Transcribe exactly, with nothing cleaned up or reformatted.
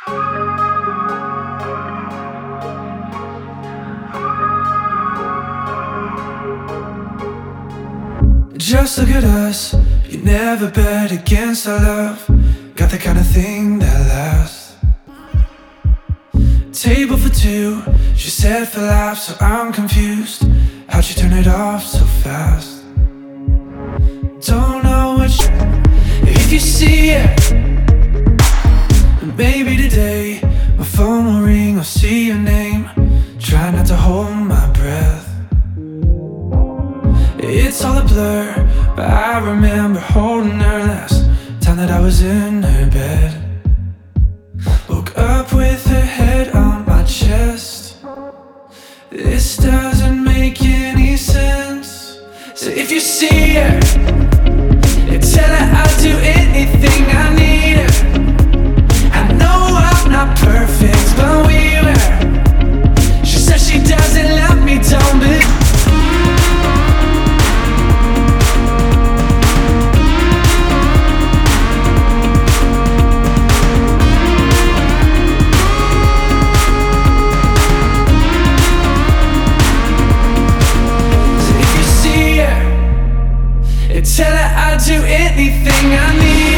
Just look at us, you never bet against our love. Got the kind of thing that lasts. Table for two, she said for life, so I'm confused. How'd you turn it off so fast? Don't know what you, if you see it. Maybe today my phone will ring, I'll see your name. Try not to hold my breath. It's all a blur, but I remember holding her last time that I was in her bed. Woke up with her head on my chest. This doesn't make any sense. So if you see her, tell her I'll do anything I need her. I know I'm not perfect, but we were. She says she doesn't love me, don't believe. Tell her I'll do anything I need.